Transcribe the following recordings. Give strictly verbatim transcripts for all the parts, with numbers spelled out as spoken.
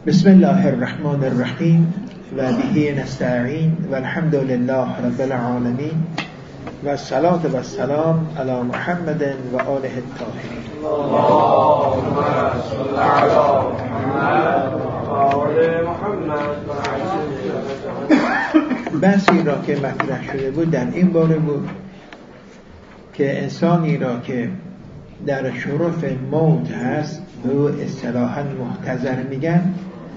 بسم الله الرحمن الرحیم و به نستعین و الحمد لله رب العالمین و الصلاة و السلام علی محمد و آله الطاهرین. اللهم صل علی محمد و آل محمد. بحثی را که مطرح شده بود در این باره بود که انسانی را که در شرف موت هست به او اصطلاحاً محتضر میگن،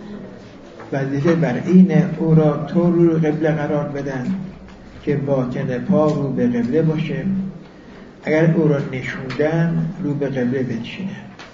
وظیفه بر اینه او را تو رو قبله قرار بدن که باطن پا رو به قبله باشه، اگر او را نشوندن رو به قبله بنشینه.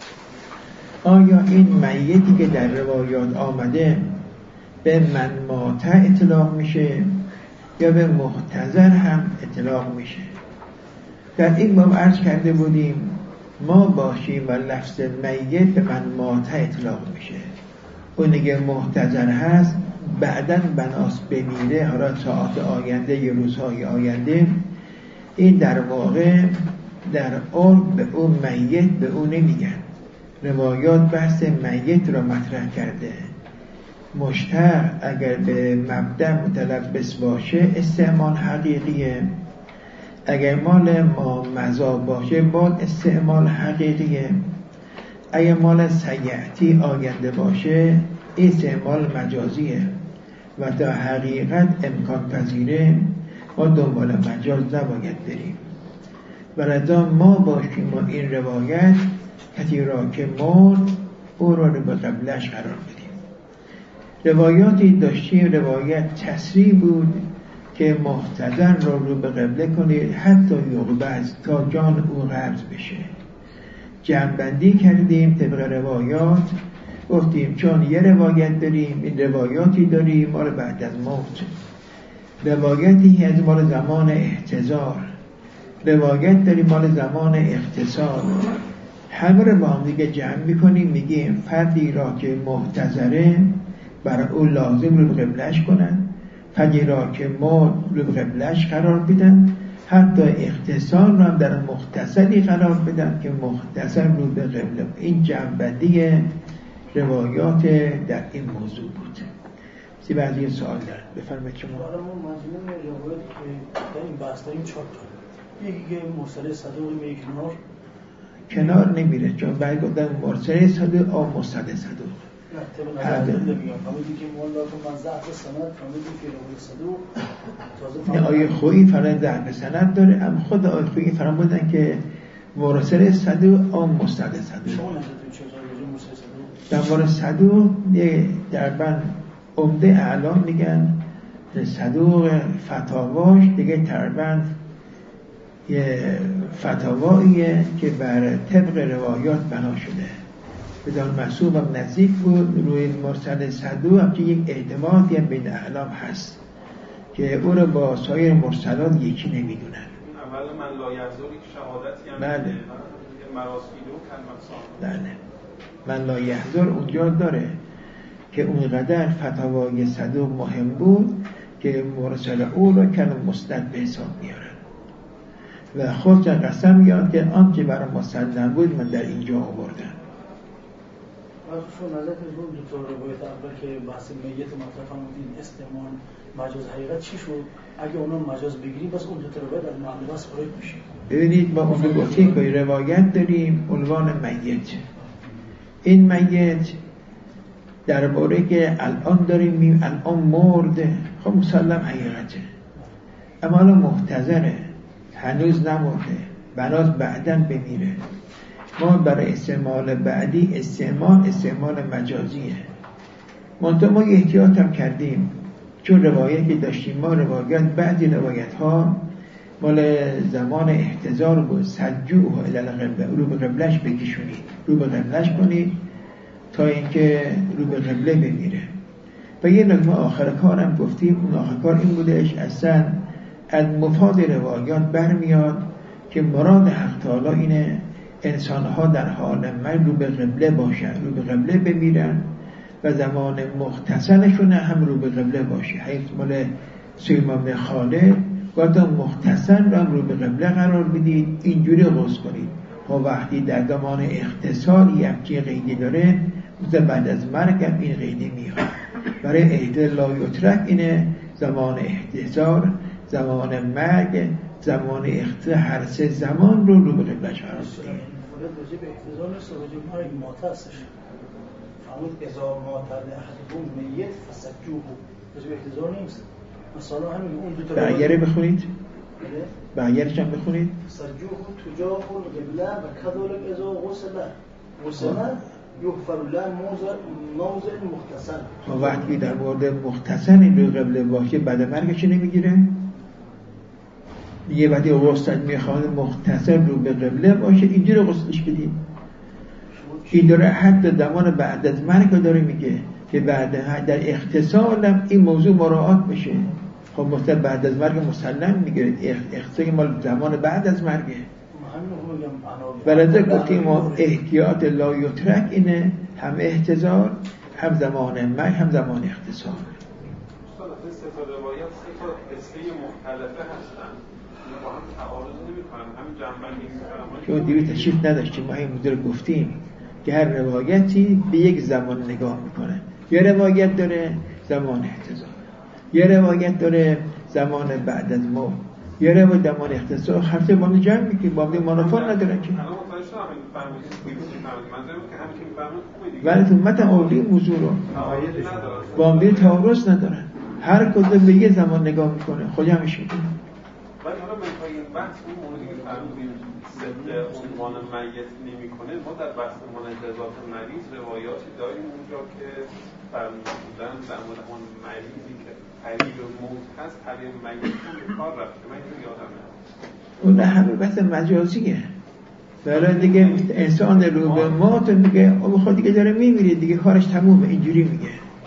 آیا این میتی که در روایات آمده به من مات اطلاق میشه یا به محتضر هم اطلاق میشه؟ در این باب عرض کرده بودیم ما باشیم و لفظ میت به من مات اطلاق میشه. اونی که محتضر هست بعداً بناس بمیره، حالا ساعت آینده یا روزهای آینده، این در واقع در عرف به اون میت به اون نمیگن. روایات بحث میت را مطرح کرده. مشتق اگر به مبدأ متلبس باشه استعمال حقیقیه، اگر مال ما مضا باشه باید استعمال حقیقیه، اگر مال سیعتی آینده باشه استعمال مجازیه و تا حقیقت امکان پذیره ما دنبال مجاز نباید بریم. و لذا ما باشیم و این روایت کسی را که مرد او را رو به قبلش قرار بدیم. روایاتی داشتیم، روایت تصریح بود که محتضر را رو به قبله کنید حتی یقبض، تا جان او قبض بشه. جمع‌بندی کردیم طبق روایات، گفتیم چون یه روایت داریم، این روایاتی داریم مال بعد از موت، روایتی از مال زمان احتضار، روایت داریم مال زمان اغتسال، همه رو با هم دیگه جمع میکنیم، میگیم فردی را که محتضره برای او لازم رو به قبلش کنن، فردی را که مرد رو به قبلش قرار بدن، حتی اختصار را هم در مختصری قرار بدن که مختصر رو به قبله. این جمع‌بندی روایات در این موضوع بود. سی بعضی سوال دارد بفرمایید شما. برای ما مجموع روایاتی که در این بحث داریم چهار تا، یکی که مرسل صدوق میره کنار کنار نمیره، چون باید گفتن مرسل صدوق او مستند صدوق. نه طبق نظر نمیگم، فهمیدی که مولا تو من ضعف سند، فهمیدی که روایت صدوق تازه نه آیه خویی فرند ضعف سند داره، اما خود آیه خویی فرند بودن که مرسل صدوق او مستند صدوق. شما نظرتون چه راجع به مرسل صدوق؟ در مورد صدوق در بند عمده اعلام میگن صدوق فتاواش دیگه تقریبا یه فتاواییه که بر طبق روایات بنا شده، بدان محسوب هم نزدیک بود. روی مرسل صدوق هم که یک اعتمادی هم بین اعلام هست که او رو با سایر مرسلات یکی نمیدونن. اول من لا یحضری که شهادتی هم بله مراسیلو کلمت بله من لا یحضر اونجا داره که اونقدر فتاوای صدوق مهم بود که مرسل او رو کلم مستند به حساب میارن و خود قسم میاد که آنچه برای مسلم بود من در اینجا آوردم. شما نظرتون رو دو تا روایت اول که بحث میت مطرح فرمودین استعمال مجاز حقیقت چی شد؟ اگه اونا مجاز بگیریم بس اون دو تا روایت از معنی بس خارج میشه. ببینید با اون گفتیم که روایت داریم عنوان میت. این میت درباره که الان داریم میم الان مرده، خب مسلم حقیقته، اما الان محتضره، هنوز نمرده، بناز بعداً بمیره. ما برای استعمال بعدی استعمال استعمال مجازیه. منطقه ما احتیاط هم کردیم چون روایتی داشتیم ما روایت بعضی روایت ها مال زمان احتضار بود، سجوه الی القبله، رو به قبلش بکشونید، رو به قبلش کنید تا اینکه رو به قبله بمیره. و یه نکته آخر کارم گفتیم، اون آخر کار این بودش اصلا از مفاد روایات برمیاد که مراد حق تعالی اینه انسانها در حال مرگ رو به قبله باشن، رو به قبله بمیرن و زمان مختصرشون هم رو به قبله باشه. حیث مال سلیمان بن خالد گفتم مختصر رو هم رو به قبله قرار بدید، اینجوری غسل کنید. و وقتی در زمان اختصاری هم که قیدی داره مثل بعد از مرگ هم این قیدی میاد. برای احتضار لا یترک اینه زمان احتضار، زمان مرگ، زمان اختیار، هر سه زمان رو رو به قبلش قرار بدیم. راجع به احتضار نیست، راجع به مرگ مات هستش. فرمود اذا مات احدکم میت فسجوه. راجع به احتضار نیست. مثلا همین اون دو تا بقیه بخونید. بقیه‌اش هم بخونید. سجوه تجاه القبله و كذلك اذا غسل غسل یغفر له موضع مختصر. وقتی در مورد مختصر این رو قبله باشه بعد مرگش نمیگیره؟ دیگه بعدی غسل میخواد مختصر رو به قبله باشه اینجا رو غسلش بدید. این داره حتی زمان بعد از مرگ داره میگه که بعد در اختصال هم این موضوع مراعات بشه. خب مثلا بعد از مرگ مسلم میگه اختصال مال زمان بعد از مرگه. ولذا گفتیم ما احتیاط لا یترک اینه هم احتضار هم زمان مرگ هم زمان اختصار. استاد این سه تا روایت سه تا قصه مختلفه هستن با هم تعارض نمی‌کنن، همین جنبندی می‌کنن. چون دیگه تشریف نداشتیم ما این موضوع رو گفتیم که هر روایتی به یک زمان نگاه میکنه. یه روایت داره زمان احتضار، یه روایت داره زمان بعد از موت، یه روایت زمان اختصار. هر سه با هم جمع می‌کنیم، با هم منافات ندارن که. ولی تو متن اولی موضوع رو با هم تعارض ندارن، هر کدوم به یه زمان نگاه میکنه خود همش میکنه. ولی حالا منهای این بحث اون موردی که فرمودیم ضد عنوان میت نمیکنه، ما در بحث منجزات مریض روایاتی داریم اونجا که فرمودن در مورد اون مریضی که قریب موت هست قریب میت به کار رفته. من اینو یادم نمیاد. اون همه بحث مجازیه. برای دیگه انسان رو به موت میگه او بخواد دیگه داره میمیره دیگه کارش تمومه، اینجوری میگه.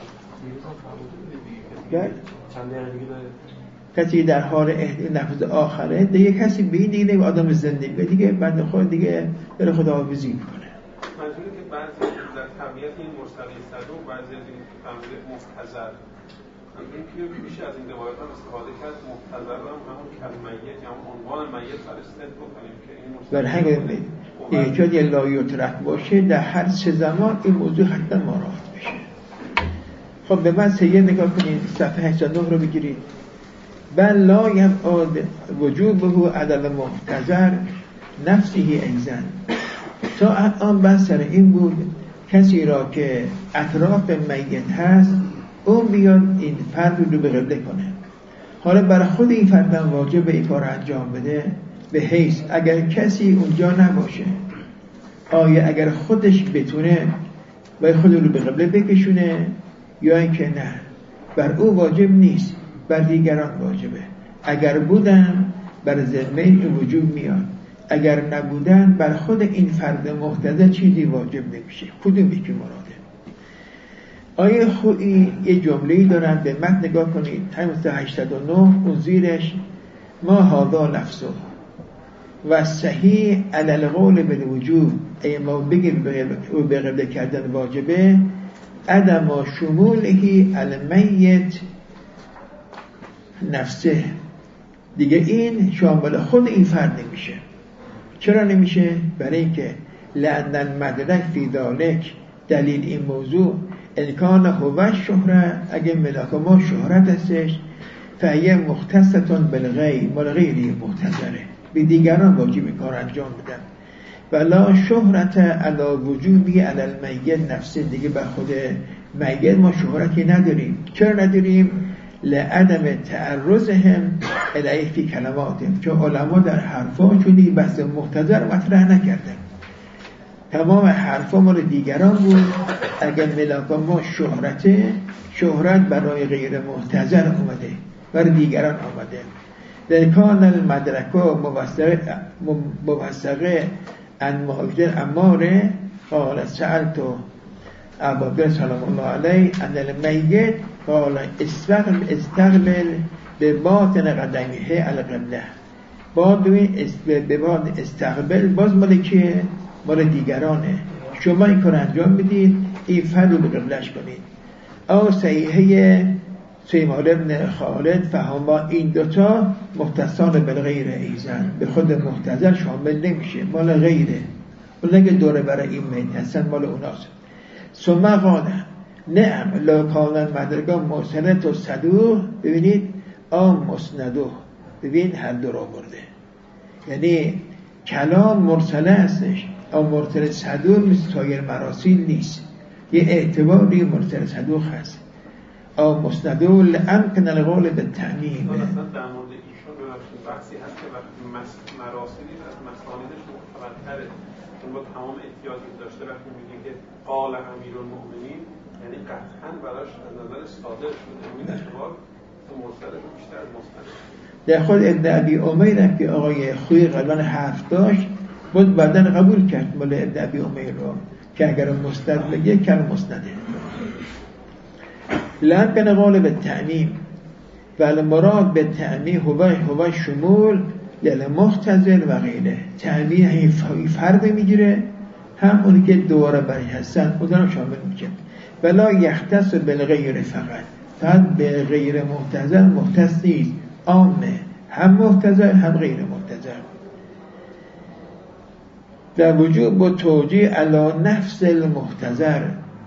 چند دقیقه دیگه داره کسی در حال نفس آخره دیگه کسی به این دیگه آدم زندگی دیگه بعد خود دیگه بره خداحافظی میکنه. منظوری که بعضی در طبیعت این مرسلی صدوق بعضی از این فهمیده محتضر این که میشه از این روایت هم استفاده کرد. محتضر هم همون کلمیت یا همون عنوان میت برای ست بکنیم که این مرسلی برای همین ایجاد یه لا یترک باشه در هر سه زمان این موضوع حتما مراعات بشه. خب به من سیه نگاه کنید، صفحه هشتاد و نه رو بگیرید. بل لا یبعد وجوبه عدل محتضر نفسه ایزن. تا الان بحث سر این بود کسی را که اطراف میت هست اون بیاد این فرد رو به قبله کنه. حالا برای خود این فرد هم واجب این کار انجام بده به حیث اگر کسی اونجا نباشه آیا اگر خودش بتونه باید خود رو به قبله بکشونه یا اینکه نه بر او واجب نیست، بر دیگران واجبه. اگر بودن بر ذمه این وجوب میاد، اگر نبودن بر خود این فرد محتضر چیزی واجب نمیشه. کدوم یکی مراده؟ آیه خودی یه جمله‌ای دارن به متن نگاه کنید همین هشتاد و نه اون زیرش ما هذا لفظه و صحیح علی القول بالوجوب ای ما بگیم به قبله کردن واجبه عدم شمولهی المیت نفسه. دیگه این شامل خود این فرد نمیشه. چرا نمیشه؟ برای اینکه لأن المدرک فی ذالک دلیل این موضوع انکان هو شهره اگه ملاک ما شهرت هستش فهیه مختصتون بالغیر مال غیری محتضره به دیگران واجب کار انجام بدن. ولا شهرت علا وجوبی علی المیت نفسه. دیگه بر خود میت ما شهرتی نداریم. چرا نداریم؟ لعدم تعرضهم الیه فی کلماتهم. چون علما در حرفاشون این بحث محتضر مطرح نکردن، تمام حرفا مال دیگران بود. اگر ملاک ما شهرته شهرت برای غیر محتضر اومده برای دیگران آمده. در کان المدرکا موثقه ان معاویه اماره قال سألتو ابوبکر سلام الله علیه ان المیت قال استقبل استقبل به باطن قدمیه القبله. با ببین به باطن استقبل باز مال که مال دیگرانه. شما این کار انجام بدید این فرد رو به قبلش کنید. او صحیحه سیمال ابن خالد فهما این دوتا مختصان بالغیر ایزن به خود محتضر شامل نمیشه، مال غیره. اون که دوره برای این میت هستن مال اوناست. ثم قال نعم لو کان المدرگاه مرسلت و صدوق، ببینید آم مسندو، ببین هر دو را برده، یعنی کلام مرسله هستش، اما مرسل صدوق مثل سایر مراسیل نیست، یه اعتباری مرسل صدوق هست. آم مسندو لامکن القول بالتعمیم. اصلا در مورد ایشون ببخشید بحثی هست که وقتی مراسیلی از مسانیدش مختلطره، چون با تمام احتیاطی داشته وقتی میگه که قال امیرالمؤمنین یعنی قطعاً براش از نظر صادق شده، این اعتبار تو مرسلش بیشتر از مسند. در خود ابن ابی امیر هم که آقای خوی قلبان حرف داشت بود بعداً قبول کرد مال ابن ابی امیر رو که اگر مسند بگه کل مسنده. لکن قال به تعمیم و المراد به تعمیم هو هو شمول للمختزل و غیره. تعمیم این فرد میگیره، هم اونی که دوباره برای هستن اون رو شامل میشه. ولا یختص بالغیر فقط، فقط به غیر محتضر مختص نیست، عامه، هم محتضر هم غیر محتضر. در وجوب با توجیه علی نفس المحتضر،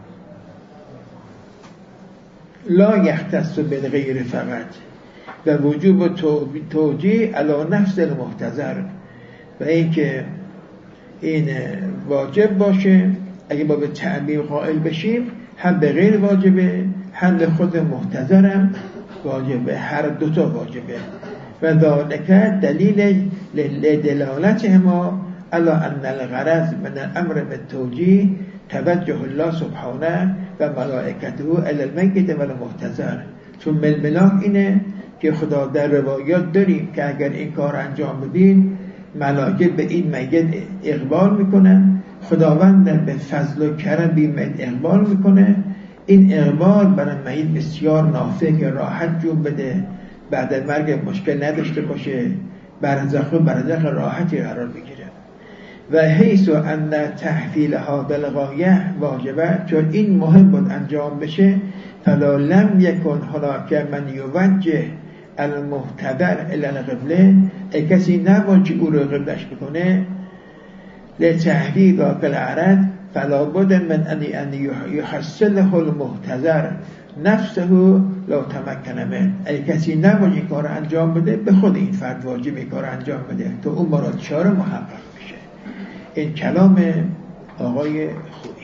لا یختص بالغیر فقط، و وجوب توجیه علی نفس المحتضر، و این که این واجب باشه اگه با به تعمیم قائل بشیم هم به غیر واجبه هم به خود محتضرم واجبه، هر دوتا واجبه. و ذالک دلیل لدلالتهما علی ان الغرض من الامر بالتوجیه توجه الله سبحانه و ملائکته الی المیت و المحتضر. چون ململاک اینه که خدا در روایات داریم که اگر این کار انجام بدین ملائکه به این میت اقبال میکنن، خداوند به فضل و کرم به این میت اقبال میکنه. این اقبال برای میت بسیار نافع که راحت جون بده، بعد از مرگ مشکل نداشته باشه، برزخ و برزخ راحتی قرار بگیره. و حیث ان تحویلها بالغایه واجبه، چون این مهم بود انجام بشه، فلا لم یکن هناک من یوجه المحتضر الی القبله، کسی نباید که او رو قبلش بکنه، لتحویل ذاک العرض فلا بد من ان یحصله المحتضر نفسه لا تمکن من، اگه کسی نباید این کار انجام بده به خود این فرد واجب این کار انجام بده تو اون مراد چهار محقق میشه. این کلام آقای خویی.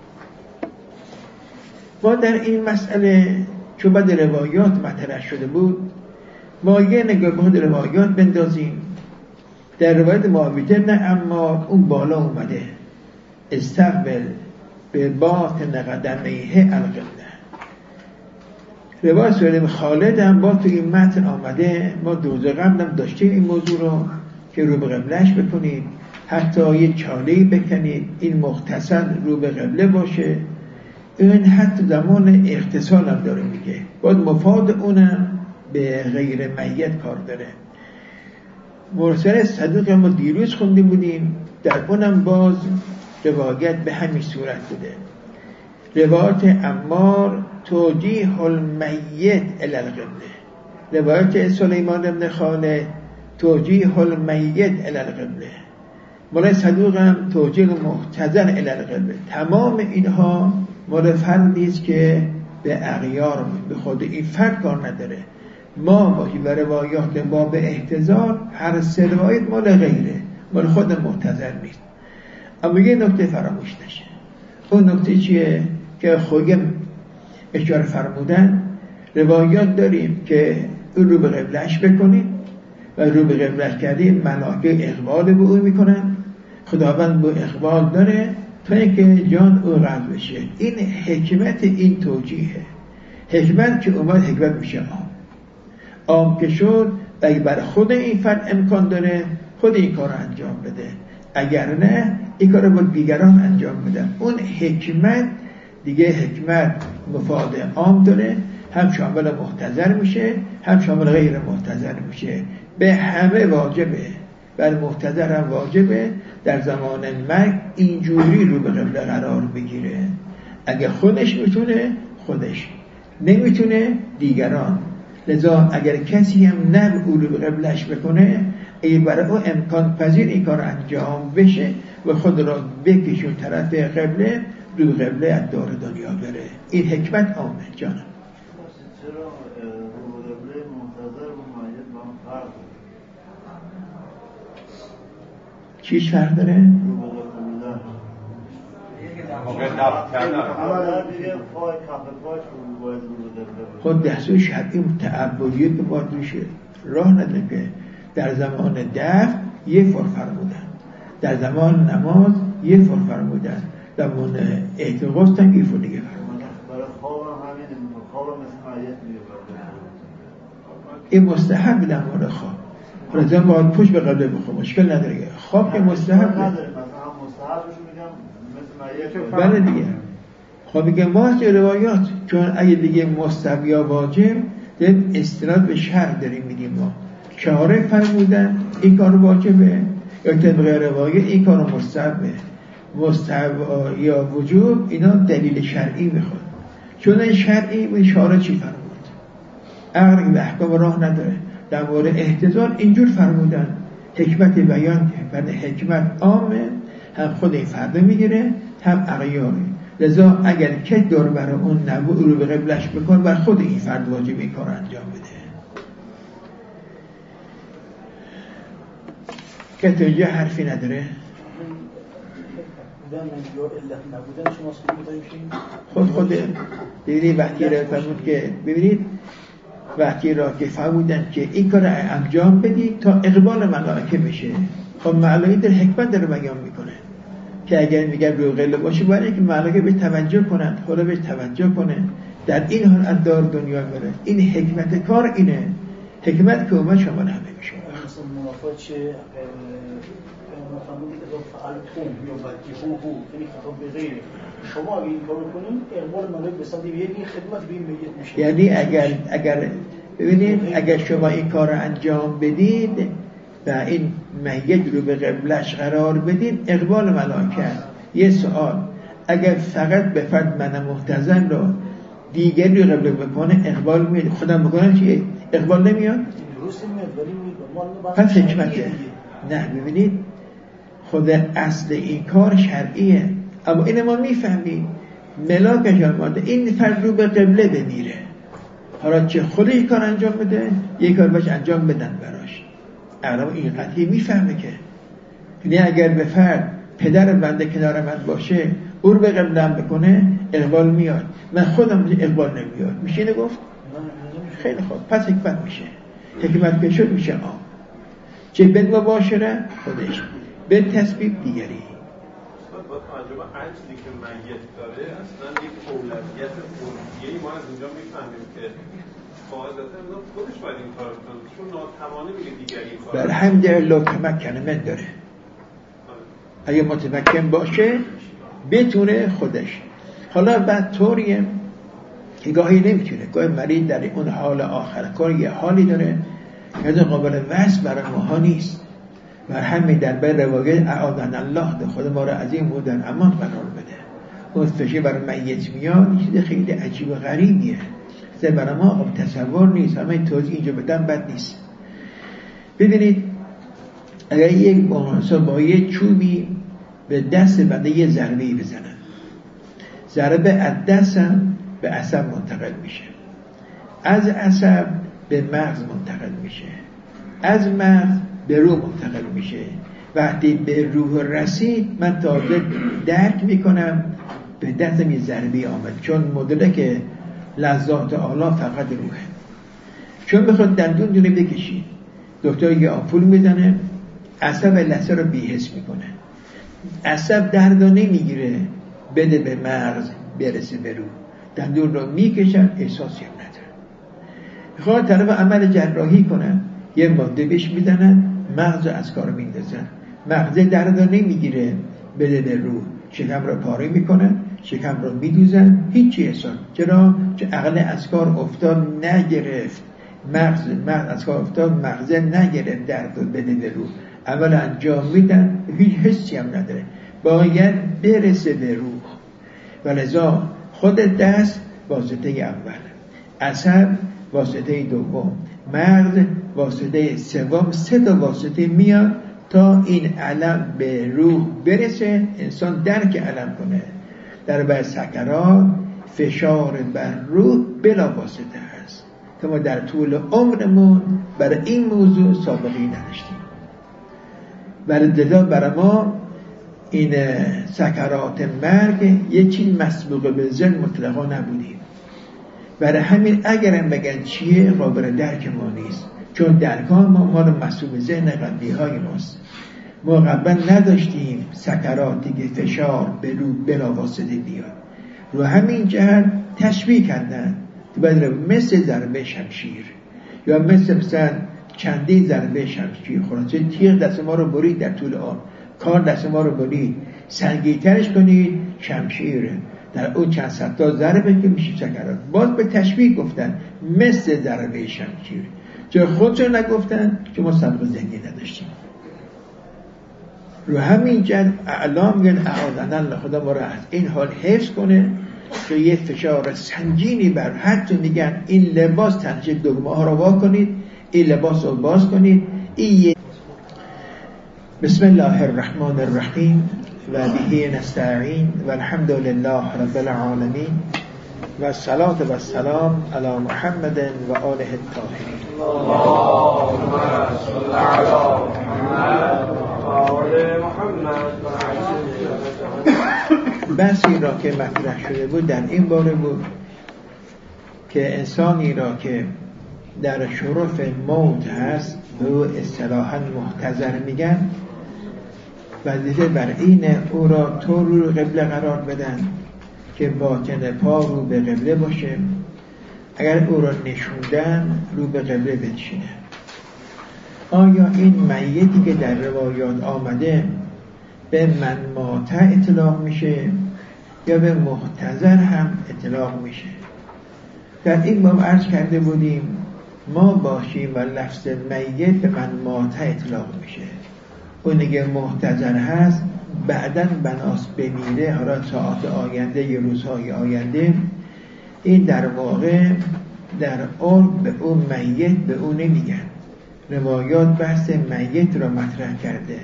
ما در این مسئله چون بعد روایات مطرح شده بود ما یه نگاه به روایات بندازیم. در روایت معاویه نه اما اون بالا اومده استقبل به باطن قدمیه القبله. روایت سوره خالد هم با تو این متن آمده. ما دوز قبل هم داشتیم این موضوع رو که رو به قبلش بکنید، حتی یه چاله‌ای بکنید این مختصر رو به قبله باشه. این حتی زمان اغتسال هم داره میگه، باید مفاد اونم به غیر میت کار داره. مرسل صدوق ما دیروز خوندیم بودیم، در اونم باز روایت به همین صورت بوده. روایت عمار توجیه المیت الی القبله، روایت سلیمان بن خالد توجیه المیت الی القبله، مال صدوق هم توجیه محتضر الی القبله. تمام اینها مال فردی است که به اغیار به خود این فرد کار نداره. ما باشی و روایات ما به احتضار هر سه روایت مال غیره، مال خود محتضر نیست. اما یه نکته فراموش نشه. اون نکته چیه که خودم اشاره فرمودن؟ روایات داریم که اون رو به قبلش بکنید و رو به قبلش کردیم ملائکه اقبال به او میکنن، خداوند به اقبال داره تا اینکه جان او قبل بشه. این حکمت این توجیهه. حکمت که اومد حکمت میشه عام. عام که شد و اگه برای خود این فرد امکان داره خود این کار رو انجام بده، اگر نه این کار رو با دیگران انجام بده. اون حکمت دیگه حکمت مفاد عام داره، هم شامل محتضر میشه هم شامل غیر محتضر میشه. به همه واجبه، بر محتضر هم واجبه در زمان مرگ اینجوری رو به قبله قرار بگیره. اگه خودش میتونه خودش، نمیتونه دیگران. لذا اگر کسی هم نه او رو به قبلش بکنه، اگه برای او امکان پذیر این کار انجام بشه و خود را بکشون طرف قبله، رو قبله از دار دنیا بره. این حکمت عامه. جانم چرا رو قبله منتظر و مایت با هم فرق داره؟ چیش فرق داره؟ رو قبله موقع دفت کردن اولا دیگه پای کف پاش رو باید رو قبله خود دستور شرعی تعبدیت به باید روشه راه نداره که در زمان دفت یه فر فرمودن، در زمان نماز یه فر فرمودن، در زمان اعتقاست هم یه فر دیگه فرمودن. برای خواب هم همینه، خواب هم مثل مایت میگه. این مستحب در مورد خواب. رضا باید پوش به قبله بخواه، مشکل نداره. خواب که مستحب نداره، مثلا مستحبش میگم مثل مایت. بله دیگه. خب میگم باید روایات، چون اگه دیگه مستحب یا واجب داریم استناد به شرع داریم میدیم ما. شارع فرمودن این کار واجبه یا طبق روایت این کار مستحبه. مستحب یا وجوب اینا دلیل شرعی میخواد. چون شرعی به شارع چی فرمود؟ عقل به احکام راه نداره. در مورد احتضار اینجور فرمودن، حکمت بیان که بعد حکمت عامه، هم خود این فرده میگیره هم اغیاره. لذا اگر که دور برای اون نبو رو به قبلش بکن بر خود این فرد واجب این کار انجام بده. که تو اینجا حرفی نداره؟ خود خود ببینید وقتی را فرمود که ببینید وقتی را که فرمودن که این کار انجام بدید تا اقبال ملائکه بشه. خب ملائکه در حکمت داره بیان میکنه که اگر میگن رو قله باشه باید اینکه ملائکه به توجه کنن، خدا به توجه کنه، در این حال از دار دنیا بره. این حکمت کار اینه، حکمت که اومد شما همه میشه. مثلا منافات چه فرمودی که فعلتم یا بدیهوهو، یعنی خطاب به غیره. شما اگه این کارو کنین اقبال ملائکه به سمت یعنی خدمت به این میت میشه. یعنی اگر اگر ببینید اگر شما این کار رو انجام بدید و این میت رو به قبلش قرار بدید اقبال ملائکه. یه سوال، اگر فقط به فرد من محتضر رو دیگری رو قبل بکنه اقبال میاد، خودم بکنم چیه؟ اقبال نمیاد؟ درست نمیاد ولی پس حکمته. نه ببینید خود اصل این کار شرعیه، اما این ما میفهمیم ملاکش آماده این فرد رو به قبله بمیره، حالا چه خودش کار انجام بده یک کار باش انجام بدن براش. اعلام این قطعی میفهمه که یعنی اگر به فرد پدر بنده کنار من باشه او رو به قبلم بکنه اقبال میاد، من خودم اقبال نمیاد. میشه اینو گفت؟ خیلی خوب، پس حکمت میشه. حکمت که شد میشه آم چه بد مباشره خودش به تسبیب دیگری. با توجه به عجزی که میت داره اصلا یک اولویت فرضیه‌ای ما از اینجا میفهمیم که قاعدتا خودش باید این کار کنه، چون ناتوانه میگه دیگری کار. بر حمد الله تمکن من داره. اگه متمکن باشه بتونه خودش. حالا بعد طوریه که گاهی نمیتونه، گاهی مریض در اون حال آخر کار یه حالی داره که قابل وصف برای ماها نیست. بر همین در بر روایت اعاذنا الله ده خود ما را از این مودن امان قرار بده. اون فشه برای میت میاد چیز خیلی عجیب و غریبیه، سه برای ما قابل تصور نیست. همه توضیح اینجا بدم بد نیست. ببینید اگر یک بانسا با یه چوبی به دست بنده یه ضربه‌ای بزنن، ضربه از دستم به عصب منتقل میشه، از عصب به مغز منتقل میشه، از مغز به روح منتقل میشه. وقتی به روح رسید من تازه درک میکنم به دستم یه ضربه آمد، چون مدرک لذات اعلی فقط روحه. چون بخواد دندون دونه بکشید دکتر یه آمپول میزنه عصب لثه رو بی‌حس میکنه، عصب دردو نمیگیره بده به مغز برسه به روح، دندون رو میکشن احساسی هم نداره. میخواد طرف عمل جراحی کنن یه ماده بهش میدنن مغز از کار میندازن، مغز دردو نمیگیره بده به روح، شکم رو پاره میکنن، شکم رو میدوزن، هیچی احساس. چرا؟ چون عقل از کار افتاد نگرفت، مغز مغز از کار افتاد مغز نگرفت درد رو بده به روح. اول انجام میدن هیچ حسی هم نداره، باید برسه به روح. ولذا خود دست واسطه اول، عصب واسطه دوم، مغز واسطه سوم، سه تا واسطه میاد تا این علم به روح برسه، انسان درک علم کنه. در بعد سکرات فشار بر روح بلا واسطه هست که ما در طول عمرمون برای این موضوع سابقی نداشتیم. برای دلا برای ما این سکرات مرگ یه چیز مسبوق به ذهن مطلقا نبودیم. برای همین اگرم بگن چیه قابل درک ما نیست، چون درکان ما ما رو مسبوق ذهن قبلی های ماست. ما قبلا نداشتیم سکراتی که فشار به رو بلا واسطه بیاد. رو همین جهت تشبیه کردن که باید مثل ضربه شمشیر یا مثل مثلا چندین ضربه شمشیر، خلاصه تیغ دست ما رو برید در طول آن، کار دست ما رو برید سنگین‌ترش کنید، شمشیره در اون چند صد تا ضربه که میشه سکرات. باز به تشبیه گفتن مثل ضربه شمشیر، چون خودشون نگفتن که ما سبق ذهنی نداشتیم. رو همین جد اعلام میگن اعاذنا الله، خدا ما رو از این حال حفظ کنه که یه فشار سنگینی بر، حتی میگن این لباس تنشه دگمه ها رو وا کنید، این لباس رو باز کنید. این بسم الله الرحمن الرحیم و بهی نستعین و الحمد لله رب العالمین و الصلاة و السلام علی محمد و آله الطاهرین. اللهم صل علی محمد و آل محمد. بحثی را که مطرح شده بود در این باره بود که انسانی را که در شرف موت هست به او اصطلاحاً محتضر میگن، وظیفه بر اینه او را طور رو قبله قرار بدن که باطن پا رو به قبله باشه، اگر او را نشوندن رو به قبله بنشینه. آیا این میتی که در روایات آمده به من ماته اطلاق میشه یا به محتضر هم اطلاق میشه؟ در این باب عرض کرده بودیم ما باشیم و لفظ میت به من ماته اطلاق میشه. اونی که محتضر هست بعداً بناس بمیره، حالا ساعت آینده یا روزهای آینده، این در واقع در عرف به اون میت به اون نمیگن. روایات بحث میت را مطرح کرده.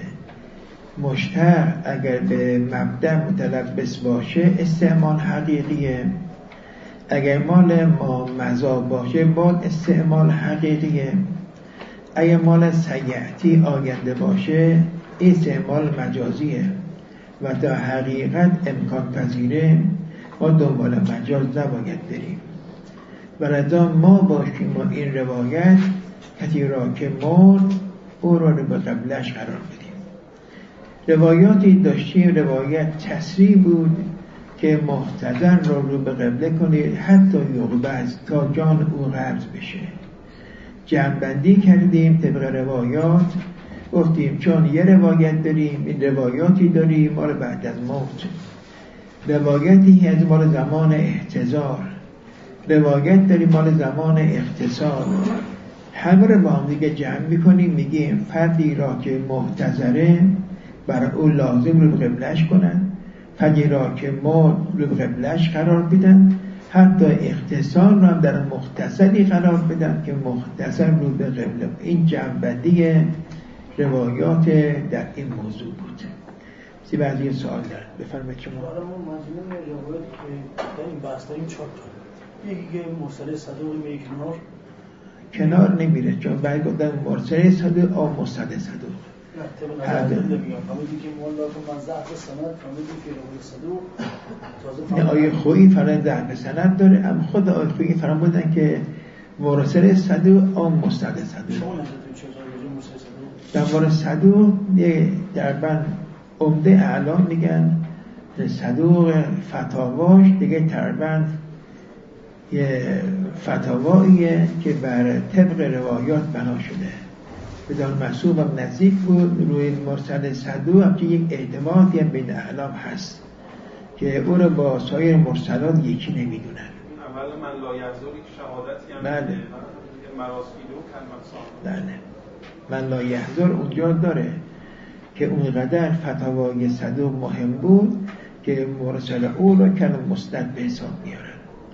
مشتق اگر به مبدأ متلبس باشه استعمال حقیقیه، اگر مال ما مضا باشه باید استعمال حقیقیه، اگر مال سیعتی آینده باشه استعمال مجازیه و تا حقیقت امکان پذیره ما دنبال مجاز نباید بریم. برای ما باشیم و این روایت کسی را که مرد او را رو به قبلش قرار بدیم. روایاتی داشتیم، روایت تصریح بود که محتضر را رو به قبله کنید حتی یقبض تا جان او قبض بشه. جمع‌بندی کردیم طبق روایات، گفتیم چون یه روایت داریم، این روایاتی داریم مال بعد از موت، روایتی از مال زمان احتضار، روایت داریم مال زمان اغتسال. همه رو با هم دیگه جمع میکنیم، میگیم فردی را که محتضره برای او لازم رو به قبلش کنن، فردی را که مرد رو به قبلش قرار بدن، حتی اغتسال رو هم در مختصری قرار بدن که مختصر رو به قبله. این جمع‌بندی روایات در این موضوع بود. سی بعضی سوال دارن بفرمایید شما. حالا ما مضمون روایت که در این بحث داریم چهار تا، یکی مرسل صدوق میگه کنار کنار نمیره، چون بعد گفتن مرسل صدوق او مستند صدوق. نه طبق نظر نمیگم، فهمیدی که مولا تو من ضعف سند، فهمیدی که روایت صدوق تازه آیه خویی فرد ضعف سند داره، اما خود آیه خویی فرمان بودن که مرسل صدوق او مستند صدوق. شما نظرتون چه راجع به مرسل صدوق؟ در مورد صدوق در بند عمده اعلام میگن صدوق فتاواش دیگه تقریبا یه فتاواییه که بر طبق روایات بنا شده، بدان محسوب هم نزدیک بود. روی مرسل صدوق هم که یک اعتمادی هم بین اعلام هست که او رو با سایر مرسلات یکی نمیدونن. اول من لا یحضر یک شهادتی هم بله مراسیل و کلمت بله من لا یحضر اونجا داره که اونقدر فتاوای صدوق مهم بود که مرسل او را کلم مستند به حساب میارن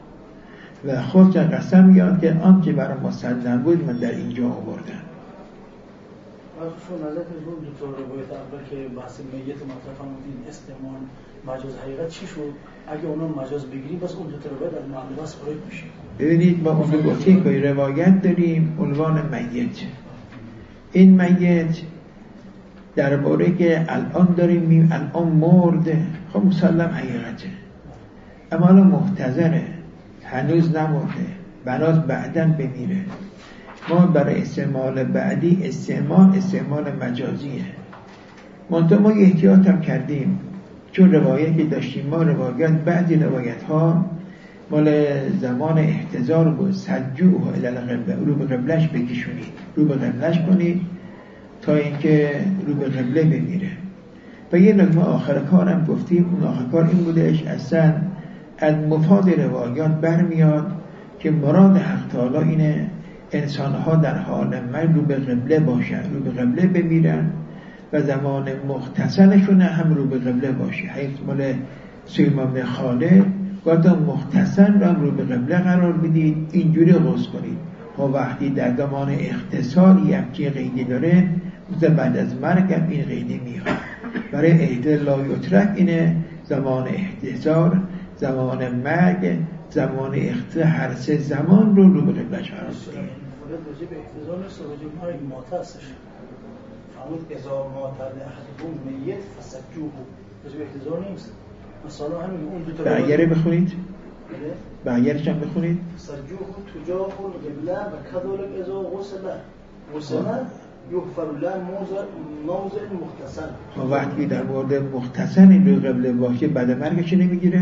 و خودشان قسم میاد که آنچه برای مسلم بود من در اینجا آوردم. راستشون نظرت از اون دو تا روایت اول که بحث میت مطرح فرمودین استعمال مجاز حقیقت چی شد؟ اگه اونا مجاز بگیریم بس اون دو تا روایت از معنی بس خارج میشه. ببینید ما اون دو گفتیم که روایت داریم عنوان میت. این میت درباره که الان داریم میم الان مرده خب مسلم حقیقته، اما الان محتضره، هنوز نمرده، بناز بعداً بمیره. ما برای استعمال بعدی استعمال استعمال مجازیه. منطقه ما احتیاط هم کردیم چون روایت که داشتیم ما روایت بعضی روایت ها مال زمان احتضار بود، سجوه الی القبله، رو به قبلش بکشونید، رو به قبلش کنید تا اینکه رو به قبله بمیره. و یه نکته آخر کارم گفتیم، اون آخر کار این بودش اصلا از مفاد روایات برمیاد که مراد حق تعالی اینه انسانها در حال من رو به قبله باشن، رو به قبله بمیرن و زمان مختصرشون هم رو به قبله باشه. حیث مال سلیمان بن خالد گفت مختصر رو هم رو به قبله قرار بدید، اینجوری غسل کنید. و وقتی در زمان اختصاری هم که قیدی داره مثل بعد از مرگ هم این قیدی میاد. برای احتضار لا یترک اینه زمان احتضار، زمان مرگ، زمان اختیار، هر سه زمان رو رو به قبلش قرار بدید. باید راجع به احتضار نیست، راجع به مرگ مات هستش. فرمود اذا مات احدکم میت فسجوه، راجع به احتضار نیست. مثلا همین اون دو تا بقیه رو بخونید، بقیه‌اش هم بخونید. سجوه تجاه القبله و کذالک اذا غسل غسل یغفر له موضع مختصر. ما وقتی در مورد مختصر این رو قبله باشه بعد مرگش نمیگیره؟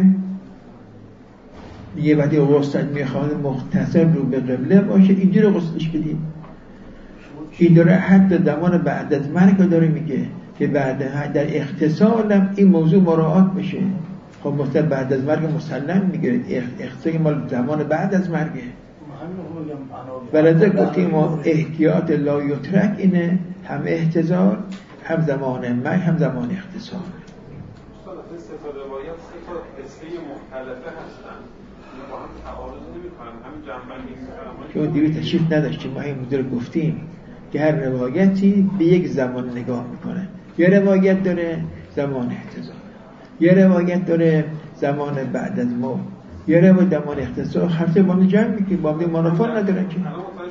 یه وقتی غسل میخواد مختصر رو به قبله باشه اینجوری غسلش بدید. این داره حتی زمان بعد از مرگ داره میگه که بعد در اختصار هم این موضوع مراعات بشه. خب مثلا بعد از مرگ مسلم میگه اختصار مال زمان بعد از مرگه. ولذا گفتیم ما احتیاط لا یترک اینه، هم احتضار هم زمان مرگ هم زمان اختصار. استاد این سه تا روایت سه تا قصه مختلفه هستن، با هم تعارض نمی‌کنن، همین جنبندی می‌کنن. چون دیگه تشریف نداشتیم ما این موضوع رو گفتیم که هر روایتی به یک زمان نگاه میکنه. یه روایت داره زمان احتضار، یه روایت داره زمان بعد از موت، یه روایت زمان اختصار، هر سه با هم جمع میکنیم، با هم منافات ندارن که.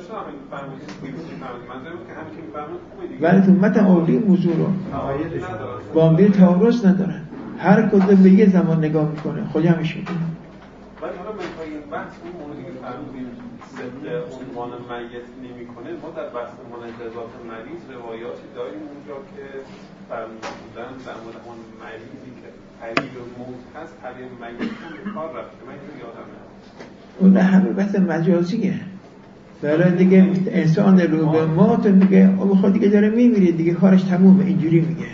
ولی تو متن اولی موضوع رو با هم تعارض ندارن، هر کدوم به یه زمان نگاه میکنه، خود همش میکنه. ولی حالا من این بحث اون موردی که فرمودیم ضد عنوان میت نمیکنه، ما در بحث منجزات مریض روایاتی داریم اونجا که فرمودن در مورد اون مریضی که قریب موت هست، قریب میت هم به کار رفته. من اینو یادم نمیاد. اون همه بحث مجازیه. برای دیگه انسان رو به موت میگه او بخواد دیگه داره میمیره دیگه کارش تمومه، اینجوری میگه.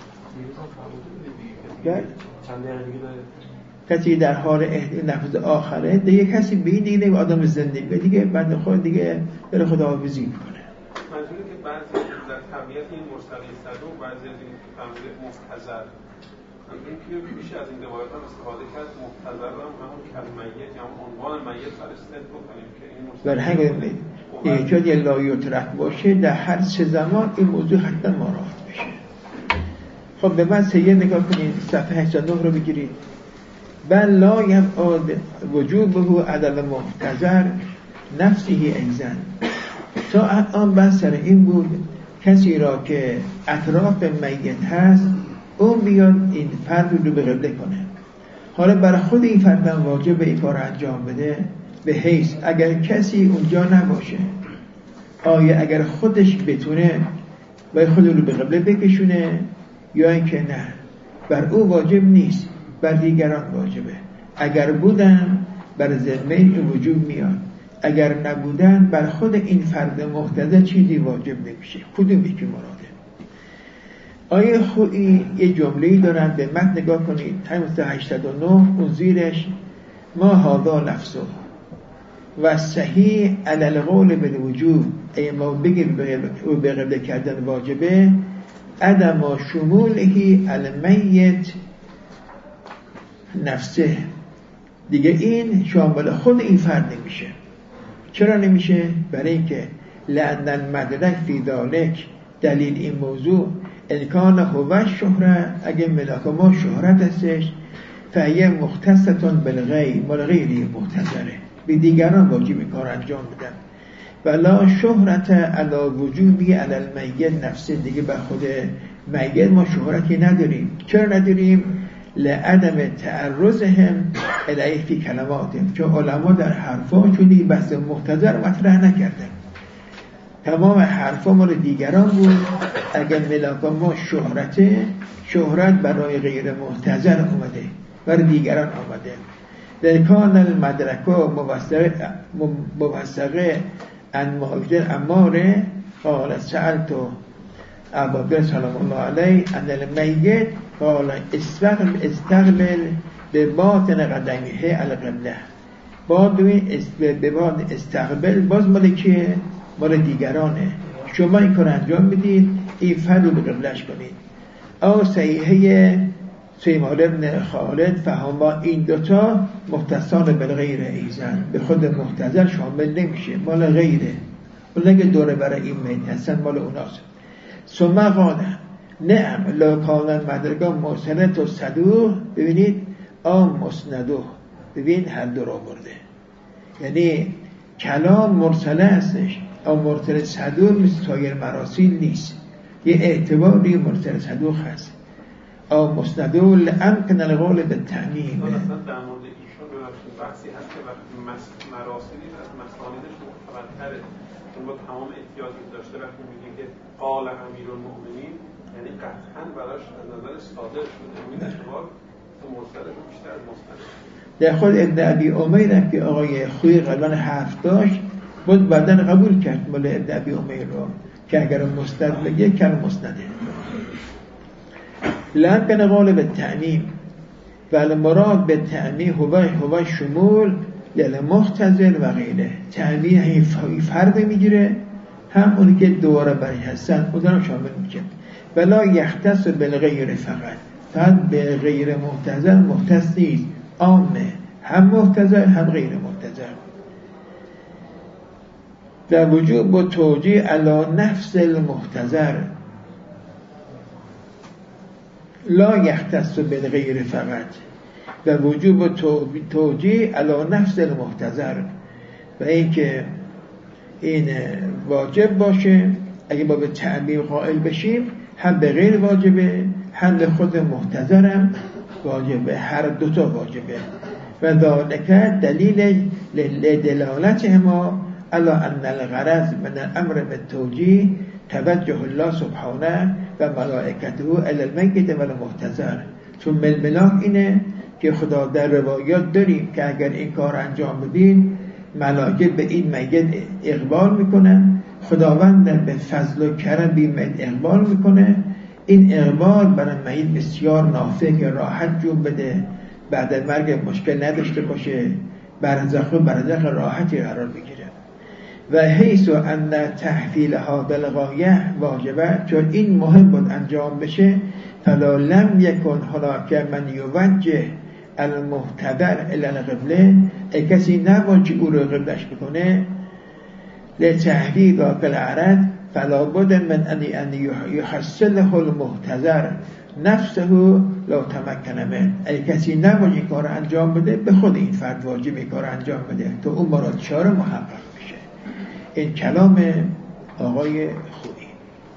چند دقیقه دیگه داره کسی در حال نفس آخره دیگه کسی به این دیگه نمیگه آدم زندگی دیگه بعد خود دیگه بره خداحافظی میکنه. منظوری که بعضی در طبیعت این مرسلی صدو و بعضی از این فهمیده محتضر این که میشه از این روایات هم استفاده کرد، محتضر هم همون کلمیت یا همون عنوان میت سرش ست بکنیم که این مرسلی برای همین ایجاد لا یترک باشه در هر سه زمان این موضوع حتما مراعات بشه. خب به من سیه نگاه کنید، صفحه هشتاد و نه رو بگیرید. بل لا یبعد وجوبه عدل محتضر نفسه ایزن. تا الان بحث سر این بود کسی را که اطراف میت هست اون بیاد این فرد رو به قبله کنه. حالا برای خود این فرد هم واجب این کار انجام بده، به حیث اگر کسی اونجا نباشه آیا اگر خودش بتونه باید خود رو به قبله بکشونه یا اینکه نه، بر او واجب نیست، بر دیگران واجبه. اگر بودن بر ذمه این وجوب میاد، اگر نبودن بر خود این فرد محتضر چیزی واجب نمیشه. کدوم یکی مراده؟ آیه خویی یه جمله‌ای دارن، به متن نگاه کنید، همین هشتاد و نه اون زیرش ما هادا لفظه و صحیح علی القول بالوجوب، ای ما بگیم به قبله کردن واجبه، عدم شمولهی المیت نفسه، دیگه این شامل خود این فرد نمیشه. چرا نمیشه؟ برای اینکه لأن المدرک فی ذلک دلیل این موضوع انکان هو شهره، اگه ملاک ما شهرت هستش فهیه مختصتون بالغیر، مال غیری مختصره، به دیگران واجب کار انجام بدن. ولا شهرت علا وجوبی علی المیت نفسه، دیگه بر خود میت ما شهرتی نداریم. چرا نداریم؟ لعدم تعرضهم الیه فی کلماتهم، چون علما در حرفاشونی بحث محتضر مطرح نکردن، تمام حرفا مال دیگران بود. اگر ملاک ما شهرته، شهرت برای غیر محتضر اومده، برای دیگران آمده. لکان المدرکا موثقه ان معاویه اماره قال سألتو ابوبکر سلام الله علیه ان المیت قال استقبل استقبل به باطن قدمیه القبله. بعد به بعد استقبل باز مال کیه؟ مال دیگرانه. شما این کار انجام بدید، این فرد رو به قبلش کنید. او صحیحه سیمال ابن خالد فهما این دوتا مختصان بالغیر ایزن، به خود محتضر شامل نمیشه، مال غیره، اون که دوره برای این میت هستن مال اوناست. ثم قال نعم لو کانن مدرگاه مسند و صدوق، ببینید آم مسندو، ببین هر دو را برده، یعنی کلام مرسله هستش، اما مرسل صدوق مثل سایر مراسیل نیست، یه اعتباری مرسل صدوق هست. او مسندو لامکن القول بالتعمیم. اصلا در مورد ایشون ببخشید بحثی هست که وقتی مراسلی از مسانیدش معتبرتره، اون با تمام احتیاطی داشته، وقتی میگه که قال امیرالمؤمنین یعنی قطعا براش از نظر صادق شده، این اعتبار تو مرسلش بیشتر از مسندش. در خود ابن ابی امیر هم که آقای خوی قلبان حرف داشت بود بعدن قبول کرد مال ابن ابی امیر رو که اگر مستند بگه کل مستنده. لکن قال به تعمیم و المراد به تعمیم هو هو شمول للمختزل و غیره. تعمیم هم فرد میگیره، هم اونی که دوره برای هستن اون رو شامل میشه. ولا یختص بالغیر فقط، فقط به غیر محتضر مختص نیست، عامه، هم محتضر هم غیر محتضر. در وجود با توجیه علی نفس المحتضر، لا یختص بالغیر فقط، و وجوب توجیه علی نفس المحتضر، و این که این واجب باشه اگه با به تعمیم قائل بشیم، هم به غیر واجبه هم به خود محتضرم واجبه، هر دوتا واجبه. و ذالک دلیل لدلالتهما علی ان الغرض من الامر بالتوجیه توجه الله سبحانه و ملائکته الی المیت و المحتضر. چون ململاک اینه که خدا در روایات داریم که اگر این کار انجام بدین ملائکه به این میت اقبال میکنن، خداوند به فضل و کرم به میت اقبال میکنه. این اقبال برای میت بسیار نافع که راحت جون بده، بعد از مرگ مشکل نداشته باشه، برزخ و برزخ راحتی قرار بگیره. و حیث ان تحویل هذا الغایه واجبه، چون این مهم بود انجام بشه، فلا لم یکن هناک من یوجه المحتضر الی القبله، کسی نبود که او رو قبلش بکنه. لتحویل العرض فلا بد من ان یحصله المحتضر نفسه لا تمکن من، ای کسی نبود این کار انجام بده، به خود این فرد واجب این کار انجام بده تو اون مراد چاره محقق بشه. این کلام آقای خویی.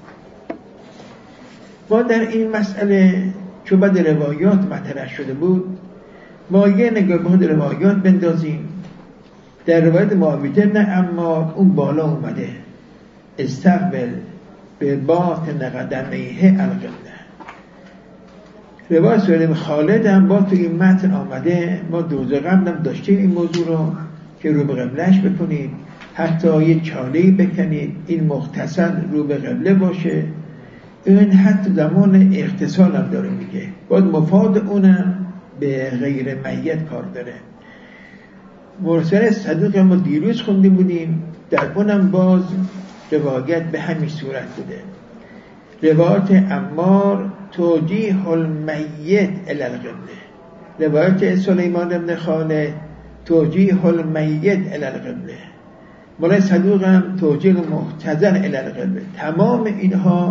ما در این مسئله که بعد روایات مطرح شده بود، ما یه نگاه به روایات بندازیم. در روایت معاویه نه، اما اون بالا اومده استقبل به باطن قدمیه القبله. روایت سویل خالد هم با تو این متن آمده. ما دوزه قبل هم داشتیم این موضوع رو که رو به قبلش بکنید، حتی یه چاله‌ای بکنید این مختصر رو به قبله باشه. این حتی زمان اغتسال هم داره میگه، باید مفاد اونم به غیر میت کار داره. مرسل صدوق ما دیروز خوندیم بودیم، در اونم باز روایت به همین صورت بوده. روایت عمار توجیه المیت الی القبله، روایت سلیمان بن خالد توجیه المیت الی القبله، مرسل صدوق هم توجیه المحتضر الی القبله. تمام اینها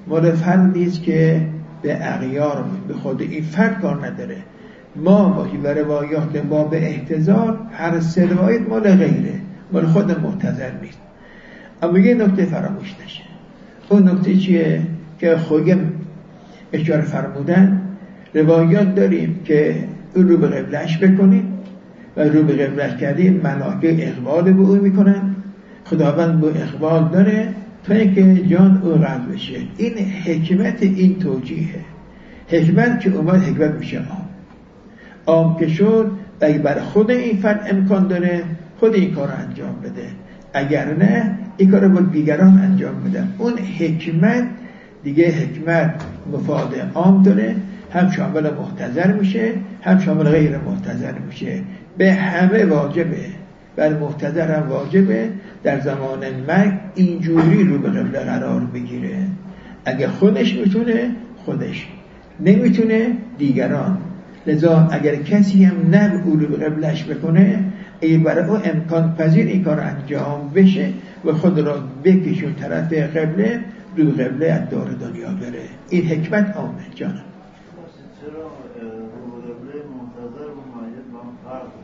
مال فردی است که به اغیار به خود این فرد کار نداره. ما با به روایات ما به احتضار هر سه روایت مال غیره، مال خود محتضر نیست. اما یه نکته فراموش نشه. اون نکته چیه که خویم اشاره فرمودن؟ روایات داریم که او رو به قبلش بکنید و رو به قبلش کردیم ملائکه اقبال به او میکنن. خداوند با اقبال داره تا اینکه جان او قبض بشه. این حکمت این توجیهه. حکمت که اومد حکمت میشه عام. عام که شد اگه برای خود این فرد امکان داره خود این کار رو انجام بده، اگر نه این کار رو با دیگران انجام بدن. اون حکمت دیگه حکمت مفاد عام داره، هم شامل محتضر میشه هم شامل غیر محتضر میشه. به همه واجبه، بر محتضر هم واجبه در زمان مرگ اینجوری رو به قبله قرار بگیره. اگه خودش میتونه خودش، نمیتونه دیگران. لذا اگر کسی هم نه او رو به قبلش بکنه، ای برای او امکان پذیر این کار انجام بشه و خود را بکشون طرف قبله، رو به قبله از دار دنیا بره. این حکمت عامه. جانم چرا رو به قبله منتظر و مایت با هم فرق داره؟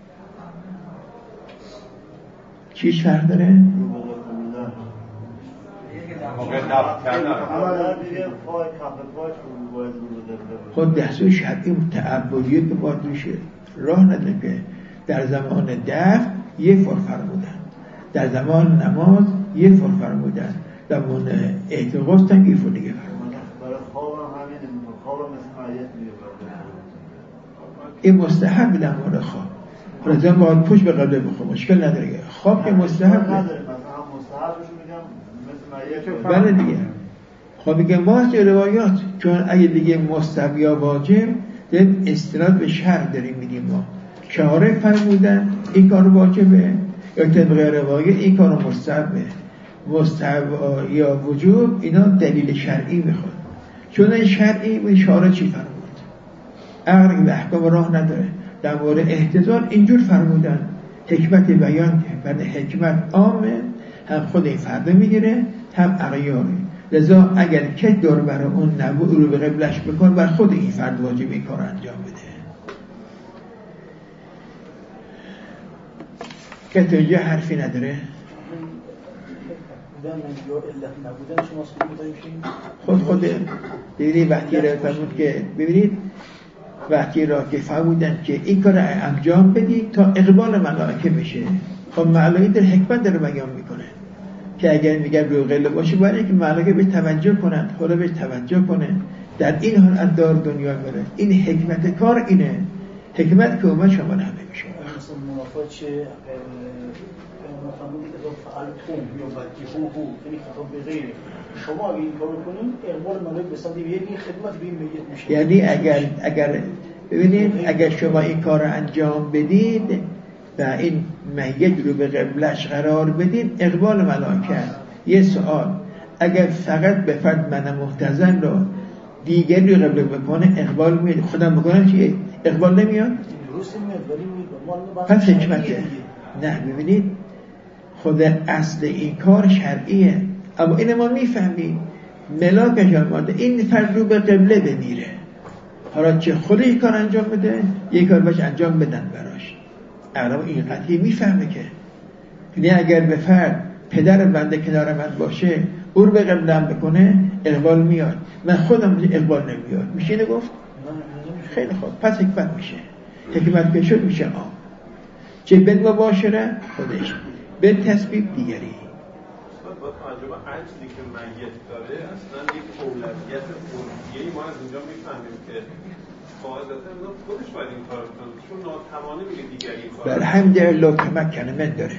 چیش فرق داره؟ رو به قبله موقع نفت کردن اولا دیگه پای کف پاش رو باید رو به قبله خود دستور شرعی تعبدیه که باید روش راه نده که در زمان دفع یه فر فرمودن، در زمان نماز یه فر فرمودن، در زمان اعتقاست هم یه فر دیگه فرمودن. برای خواب هم همینه، خواب هم مثل مایت میگه. این مستحب در مورد خواب رضا باید پوش به قبله بخواه، مشکل نداره. خواب که مستحب نداره، مثلا هم مستحبشو میگم مثل مایت. بله دیگه. خب میگه ما از روایات، چون اگه دیگه مستحب یا واجب داریم استناد به شرع داریم میدیم. ما شارع فرمودن این کار واجبه یا طبق روایت این کار مستحبه. مستحب یا وجوب اینا دلیل شرعی میخواد. چون شرعی و شارع چی فرمود؟ عقل به احکام راه نداره. در مورد احتضار اینجور فرمودن، حکمت بیان که بعد حکمت عامه، هم خود این فرد میگیره هم اغیاری. لذا اگر که دور برای اون نبو رو به قبلش بکن، بر خود این فرد واجب این کار انجام بده. که توجه حرفی نداره. خود خود ببینید وقتی را فرمود که ببینید وقتی را که فرمودن که این کار انجام بدید تا اقبال ملائکه بشه. خب ملائکه در حکمت داره بیان میکنه که اگر میگن رو قله باشه باید که ملائکه به توجه کنن، خدا به توجه کنه، در این حال از دار دنیا بره. این حکمت کار اینه. حکمت که اومد شما همه میشه. مثلا منافات چه مفهومی که فعلتون یا بدیهو یعنی خطاب به غیره. شما اگه این کارو کنین اقبال ملائکه به سمت یعنی خدمت به این میت میشه. یعنی اگر اگر ببینید اگر شما این کار رو انجام بدید و این میت رو به قبلش قرار بدید اقبال ملائکه. یه سوال، اگر فقط به فرد من محتضر رو دیگری رو قبل بکنه اقبال میاد، خودم بکنم چیه؟ اقبال نمیاد؟ درست میاد ولی میاد. پس حکمته. نه ببینید خود اصل این کار شرعیه، اما این ما میفهمیم ملاکش آماده این فرد رو به قبله بمیره. حالا چه خود این کار انجام بده یک کار باش انجام بدن براش. اغلب این قطعی میفهمه که یعنی اگر به فرد پدر بنده کنار من باشه او رو به قبلم بکنه اقبال میاد، من خودم اقبال نمیاد. میشه اینو گفت؟ خیلی خوب، پس حکمت میشه. حکمت که شد میشه آم چه بد و باشره خودش به تسبیب دیگری. با توجه به عجزی که میت داره اصلا یک اولویت فرضیه‌ای ما از اینجا میفهمیم که قاعدتا خودش باید این کار کنه، چون ناتوانه میگه دیگری این کار. بر هم در لو تمکن من داره.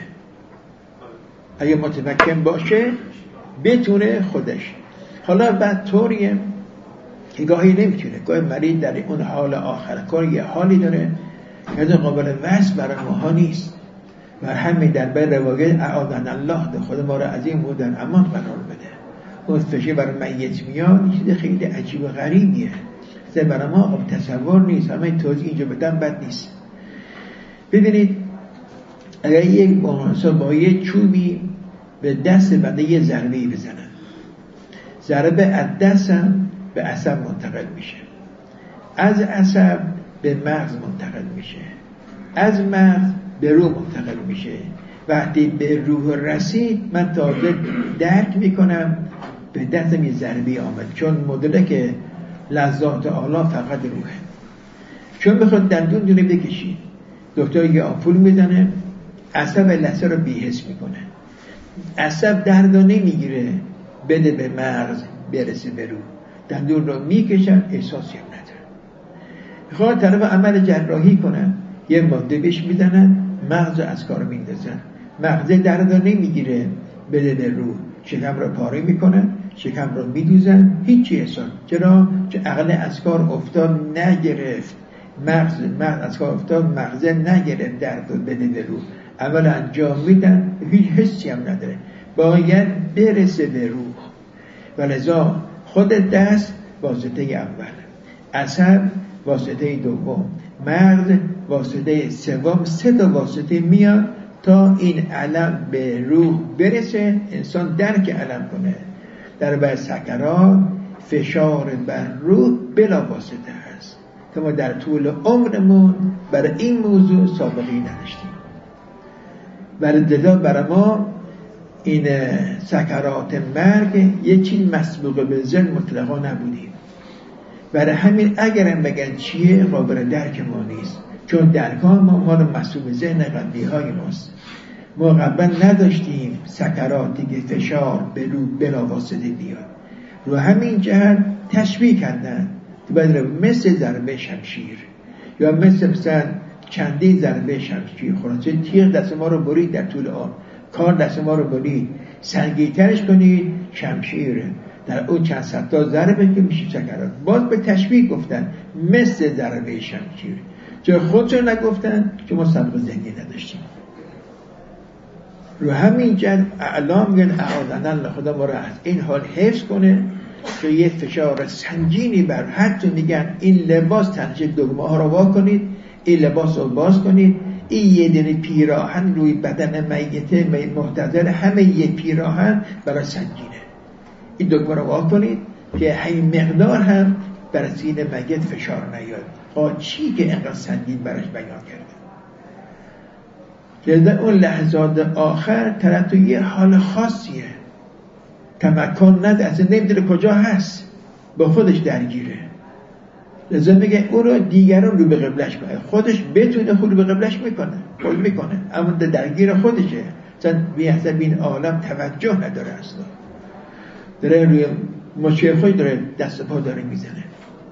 اگه متمکن باشه بتونه خودش. حالا بعد طوریه که گاهی نمیتونه، گاهی مریض در اون حال آخر کار یه حالی داره که قابل وصف برای ماها نیست. بر همین در بین روایت اعاذنا الله ده خود ما را از این بود در امان قرار بده. اون فشه برای میت میاد چیز خیلی عجیب و غریبیه، زه برای ما قابل تصور نیست. همه توضیح اینجا بدن بد نیست. ببینید اگر یک با با یه چوبی به دست بنده یه ضربه‌ای بزنن، ضربه از دست هم به عصب منتقل میشه، از عصب به مغز منتقل میشه، از مغز به روح منتقل میشه. وقتی به روح رسید من تازه درک میکنم به دستم یه ضربه آمد، چون مدرک که لذات اعلی فقط روحه. چون بخواد دندون دونه بکشید، دکتر یه آمپول میزنه، عصب لثه رو بی‌حس میکنه، عصب دردانه میگیره بده به مغز برسه به روح، دندون رو میکشن احساسی هم نداره. میخواد طرف عمل جراحی کنن، یه ماده بهش میدنن، مغز رو از کار میندازن، مغز دردانه میگیره بده به روح، شکم رو پاره میکنن، شکم رو میدوزن، هیچی احساس. چرا؟ چون عقل از کار افتاد نگرفت، مغز مغز از کار افتاد، مغز نگرفت درد رو بده به روح، اول انجام میدن هیچ حسی هم نداره، باید برسه به روح. ولذا خود دست واسطه اول، عصب واسطه دوم، مغز واسطه سوم، سه تا واسطه میاد تا این علم به روح برسه، انسان درک علم کنه. در بعد سکرات فشار بر روح بلا واسطه هست که ما در طول عمرمون برای این موضوع سابقی نداشتیم. برای دلا برای ما این سکرات مرگ یه چیز مسبوق به ذهن مطلقا نبودیم. برای همین اگرم بگن چیه قابل درک ما نیست، چون درک ما ما رو مسبوق به ذهن قبلی های ماست. ما قبلا نداشتیم سکراتی که فشار به رو بلا واسطه بیاد. رو همین جهت تشبیه کردن که باید مثل ضربه شمشیر یا مثل مثلا چندین ضربه شمشیر، خلاصه تیغ دست ما رو برید در طول آن، کار دست ما رو برید، سنگین‌ترش کنید، شمشیره در اون چند صد تا ضربه که میشه سکرات. باز به تشبیه گفتن مثل ضربه شمشیر، چرا خودشون نگفتن؟ چون ما سبق ذهنی نداشتیم. رو همین جد اعلام میگن اعاذنا الله، خدا ما رو از این حال حفظ کنه که یه فشار سنگینی بر، حتی میگن این لباس تنشه دگمه ها رو وا کنید، این لباس رو باز کنید، این یه دونه پیراهن روی بدن میته محتضر، همه یه پیراهن برای سنگینه، این دگمه رو وا کنید که همین مقدار هم بر سینه میت فشار نیاد. آه چی که اینقدر سنگین براش بیان کرده. لذا اون لحظات آخر طرف تو یه حال خاصیه، تمکن نده، اصلا نمیدونه کجا هست، با خودش درگیره. لذا میگه او رو دیگران رو به قبلش کنه، خودش بتونه خود رو به قبلش میکنه، خود میکنه، اما درگیر خودشه، اصلا بیحسب این عالم توجه نداره، اصلا داره روی مچه خود داره دست پا داره میزنه.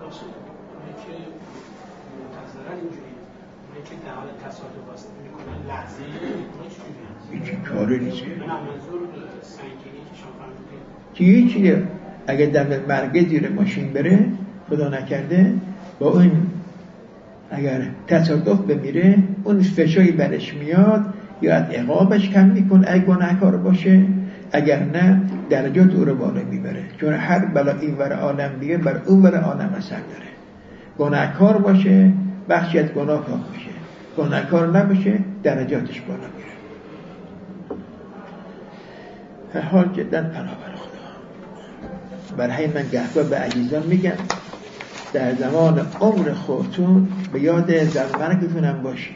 هیچ کاری نیست که هیچ چیه. اگه دم مرگ زیر ماشین بره خدا نکرده، با اون اگر تصادف بمیره اون فشاری برش میاد، یا از عقابش کم میکنه اگه گناهکار باشه، اگر نه درجات او رو بالا میبره، چون هر بلا این ور عالم بیه بر اون ور عالم اثر داره. گناهکار باشه بخشی از گناه پاک میشه، گناهکار نباشه درجاتش بالا میره. حال جدا پناه بر خدا. برای من گهگاه به عزیزان میگم در زمان عمر خودتون به یاد زلمرگتون هم باشید.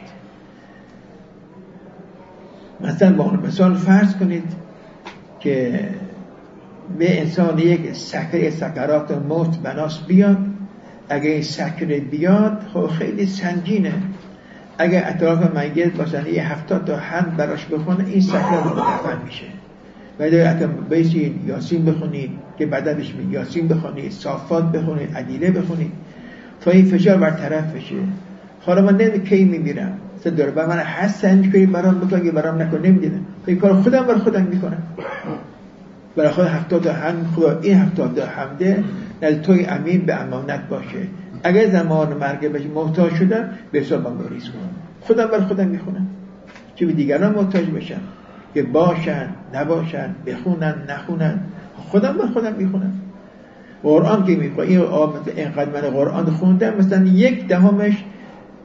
مثلا با اون مثال فرض کنید که به انسان یک سکره سکرات موت بناس بیاد. اگه این سکره بیاد خب خیلی سنگینه، اگه اطراف میت باشن یه هفتاد تا حمد براش بخونه این سکره رو دفن میشه. باید اگه بیشید یاسین بخونید که بعدش یاسین بخونید، صافات بخونید، عدیله بخونید تا این فشار برطرف بشه. حالا من نمی کی میمیرم سه دور با من هست سنج کنی برام بکن که برام نکن، نمیدونم این کار خودم برای خودم میکنم، برای خود هفتاد حمد خدا این هفتاد حمده نل توی امین به امانت باشه. اگه زمان مرگ بشه محتاج شدم به حسابم بریز کنم، خودم برای خودم میخونم که به دیگران محتاج بشم که باشن نباشن، بخونن نخونن، خودم برای خودم میخونم. قرآن که میخونم این اینقدر من قرآن خوندم مثلا یک دهمش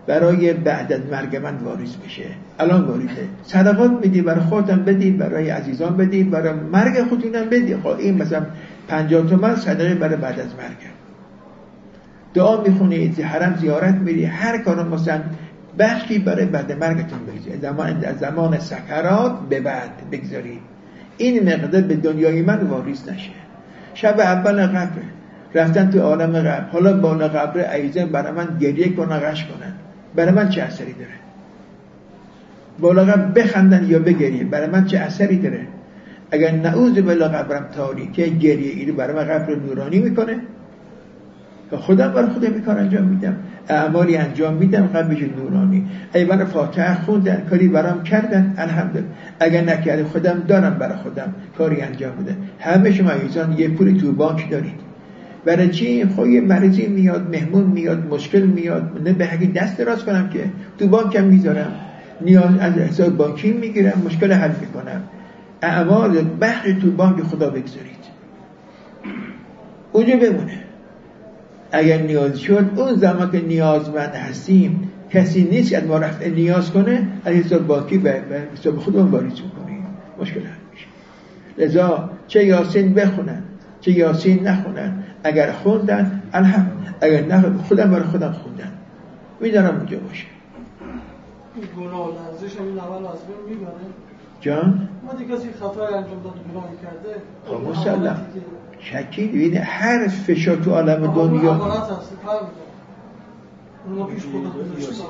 برای بعد از مرگ من واریث بشه. الان واریثه. صدقات میدی برای خودتم بدی، برای عزیزان بدی، برای مرگ خودتونم بدی. خب این مثلا پنجاه تومن صدقه برای بعد از مرگ. دعا میخونید، حرم زیارت میری، هر کارو مثلا بخشی برای بعد مرگتون بگذارید. زمان از زمان سکرات به بعد بگذارید. این مقدار به دنیای من واریث نشه. شب اول قبر رفتن تو عالم قبر، حالا بالا قبر عیزه برای من گریه کنن، غش کنن، برای من چه اثری داره؟ بالا قبر بخندن یا بگریه، برای من چه اثری داره؟ اگر نعوذ بالله قبرم تاریکه، گریه ایرو برای من قبر نورانی میکنه. خودم برای خودم میکار انجام میدم، اعمالی انجام میدم قبرش نورانی. ای برای فاتحه خوندن، کاری برام کردن، الحمدلله. اگر نکرد خودم دارم برای خودم کاری انجام میدم. همه شما ایزان یه پول تو بانک دارید، برای چی؟ خب یه مریضی میاد، مهمون میاد، مشکل میاد، نه به حقی دست دراز کنم که تو بانکم میذارم، نیاز از حساب بانکی میگیرم، مشکل حل میکنم. اعمال بخش تو بانک خدا بگذارید، اونجا بمونه. اگر نیاز شد اون زمان که نیازمند هستیم کسی نیست که از ما رفت نیاز کنه، از حساب بانکی به حساب خودمون واریز کنیم، مشکل حل میشه. لذا چه یاسین بخونن چه یاسین نخونن، اگر خوندن الحمد، اگر نه خودم برای خودم خوندن، میدارم اونجا باشه. گناه و لرزش همین اول از بین میبره جان؟ ما دیگه کسی خطای انجام داد گناهی کرده خب مسلم شکی ببینه هر فشار تو عالم دنیا امانت هست فرق میکنه. اونو پیش خدا گذاشته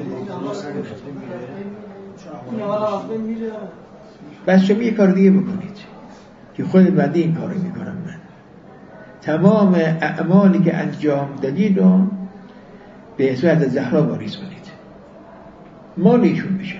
این اول از بین میره. بس شما یه کار دیگه بکنید که خود بعدی این کارو میکنم. من تمام اعمالی که انجام دادید رو به حضرت زهرا واریز کنید، مالیشون بشه.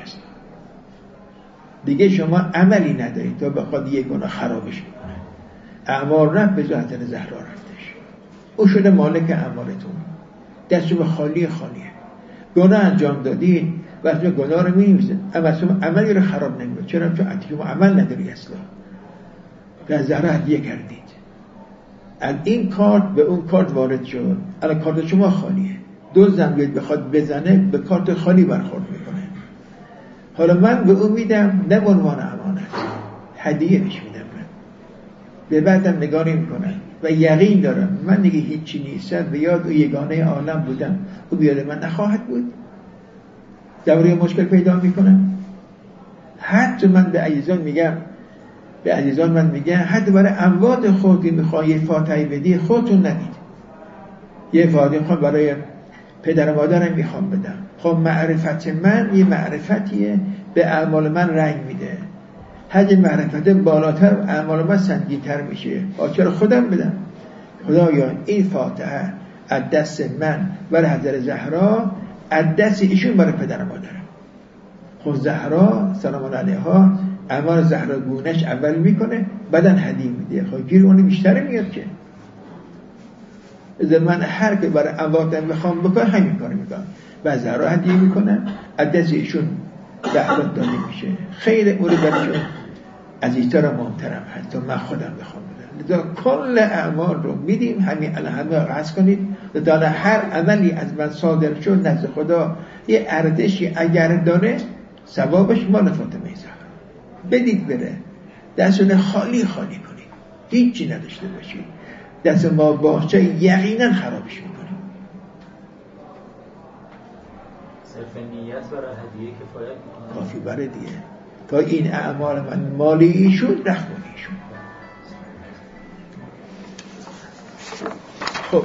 دیگه شما عملی ندارید تا بخواد یه گناه خرابش میکنه. اعمال رفت به حضرت زهرا رفتش، او شده مالک اعمالتون، دست به خالی خالیه. گناه انجام دادید و از گناه رو می‌نویسید، اما شما عملی رو خراب نمی‌کنید. چرا؟ چون شما عمل نداری اصلا. به زهرا هدیه کردید، از این کارت به اون کارت وارد شد، الان کارت شما خالیه. دو زنبیل بخواد بزنه به کارت خالی برخورد میکنه. حالا من به اون میدم نه به عنوان امانت، هدیه بهش میدم. من به بعدم نگاه نمی‌کنم و یقین دارم من دیگه هیچی نیستم، به یاد او یگانه عالم بودم، او بیاد من نخواهد بود. دوره مشکل پیدا میکنم. حتی من به عزیزان میگم به عزیزان من میگم حتی برای اموات خودی میخوای یه فاتحه بدی، خودتون ندید. یه فاتحه میخوام برای پدر و مادرم میخوام بدم. خب معرفت من یه معرفتیه به اعمال من رنگ میده. هر معرفت بالاتر اعمال من سنگین‌تر میشه. چرا خودم بدم؟ خدایا این فاتحه از دست من برای حضرت زهرا، از دست ایشون برای پدر و مادرم. خب زهرا سلام الله علیها اعمال زهرا گونش اول میکنه، بعدن هدیه میده. خب گیر اون بیشتر میاد که از من هر که برای امواتم میخوام بکنم همین کار میکنم. و زهرا هدیه میکنم، از دست ایشون زهرا داده میشه. خیلی اون برایشون عزیزتر و مهمترم حتی من خودم بخوام بدم. لذا کل اعمال رو میدیم، همین الان همه قصد کنید. لذا هر عملی از من صادر شد نزد خدا یه ارزشی اگر داره، ثوابش مال فاطمه زهرا. بدید بره، دستون خالی خالی کنید، هیچی نداشته باشید. دست ما باشه یقینا خرابش میکنیم. صرف نیت برای هدیه کفایت میکنه، کافی برای دیگه تا این اعمال من مالی ایشون رخمونی ایشون. خب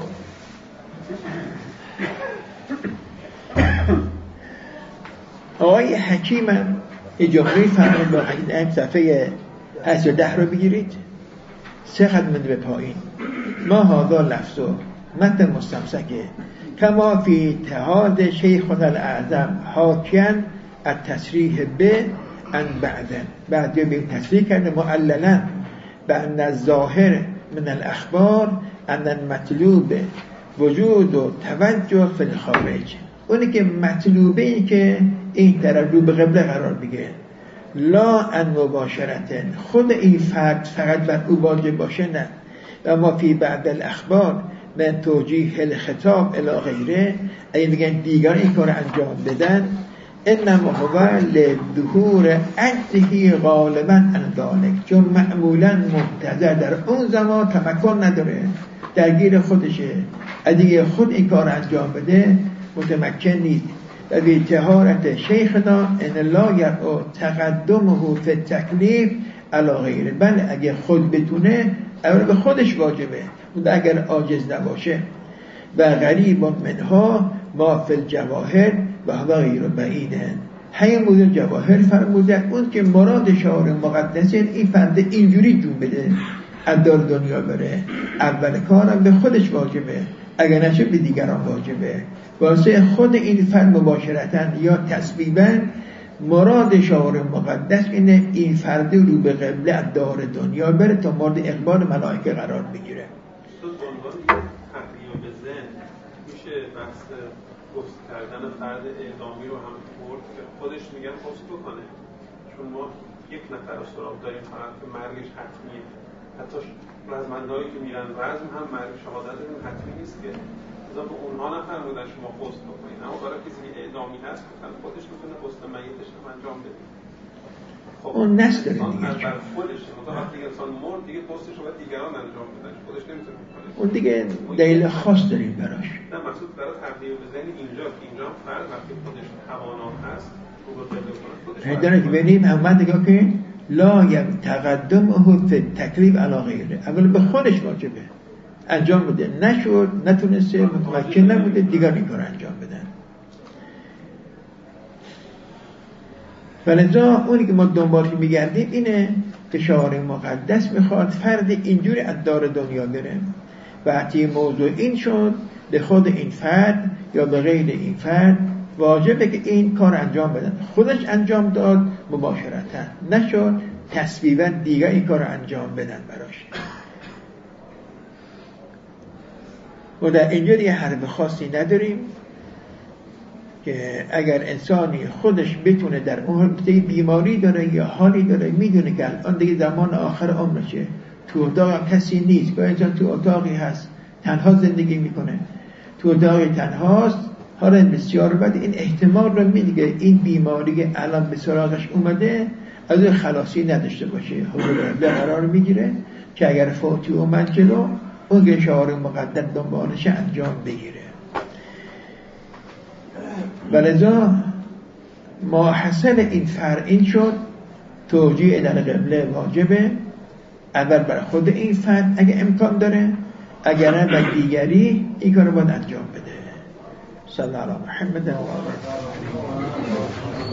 آقای حکیمم اجازه فرمود با حکیم صفحه هشت و ده رو بگیرید. سه خدمت به پایین. ما هذا لفظو متن مستمسکه کما فی اتحاد شیخنا الاعظم حاکیان التصریح به ان بعدن بعد یا به تصریح کرده معللا به ان الظاهر من الاخبار ان المطلوب وجود و توجه فی الخارج. اونی که مطلوبه این که این طرف رو به قبله قرار بگیره، لا ان مباشرتن خود این فرد فقط بر او واجب باشه، نه. و ما فی بعد الاخبار من توجیه الخطاب الی غیره، اگه بگن دیگر این کار انجام بدن، انما هو لظهور عجزه غالبا عن ذلک، چون معمولا منتظر در اون زمان تمکن نداره، درگیر خودشه، اگه خود این کار انجام بده متمکن نیست. و به طهارت شیخنا ان لا یرعو تقدمه فی التکلیف علی غیره، بله اگه خود بتونه اول به خودش واجبه، و اگر عاجز نباشه. و غریب منها ما فی الجواهر و هو غیر بعیده، همین موضوع جواهر فرموده اون که مراد شعار مقدس این فرد اینجوری جون بده ادار دنیا بره، اول کارم به خودش واجبه، اگر نشه به دیگران واجبه. واسه خود این فرد مباشرتاً یا تسبیباً مراد شعار مقدس اینه این فرد رو به قبله ادار دنیا بره تا مورد اقبال ملائکه قرار بگیره. میشه بحث گفت کردن فرد اعدامی رو هم برد که خودش میگن پست بکنه، چون ما یک نفر رو سراغ داریم فقط که مرگش حتمیه، حتی رزمندهایی که میرن رزم هم مرگ شهادتشون حتمی نیست که مثلا به اونها نفرمودن شما پست بکنید، اما برای کسی که اعدامی هست خودش میتونه پست میتش هم انجام بده. خب اون نست داره دیگه، بر خودشه، مثلا وقتی انسان مرد دیگه پستش رو باید دیگران انجام بدن، خودش نمیتونه بکنه. اون دیگه دلیل خاص داریم براش. نه مقصود برای تغییر بزنی اینجا که اینجا فرد وقتی خودش توانا هست رو به قبله کنه خودش پیدانه که بینیم همه دیگه که لا یم تقدمه فی تکلیف علی غیره، اول به خودش واجبه انجام بده، نشد نتونسته متمکن نبوده دیگر این کار انجام بدن. ولذا اونی که ما دنبالش میگردیم اینه که شعار مقدس میخواد فرد اینجوری از دار دنیا بره. وقتی موضوع این شد به خود این فرد یا به غیر این فرد واجبه که این کار انجام بدن، خودش انجام داد مباشرتا، نشد تسبیبا دیگر این کار انجام بدن براش. و در اینجا دیگه حرف خاصی نداریم که اگر انسانی خودش بتونه در اون بیماری داره یا حالی داره میدونه که الان دیگه زمان آخر عمرشه، تو اتاق کسی نیست، با انسان تو اتاقی هست تنها زندگی میکنه، تو اتاقی تنهاست، حالا بسیار بد این احتمال رو میده این بیماری الان به سراغش اومده از خلاصی نداشته باشه، حضور در قرار میگیره که اگر فوتی اومد جلو اون که شعار مقدس دنبالش انجام بگیره. ولذا ما حاصل این فرع این شد توجیه در قبله واجبه، اول برای خود این فرد اگه امکان داره، اگر نه به دیگری این کار باید انجام بده. صلی الله علیه و محمد و آله.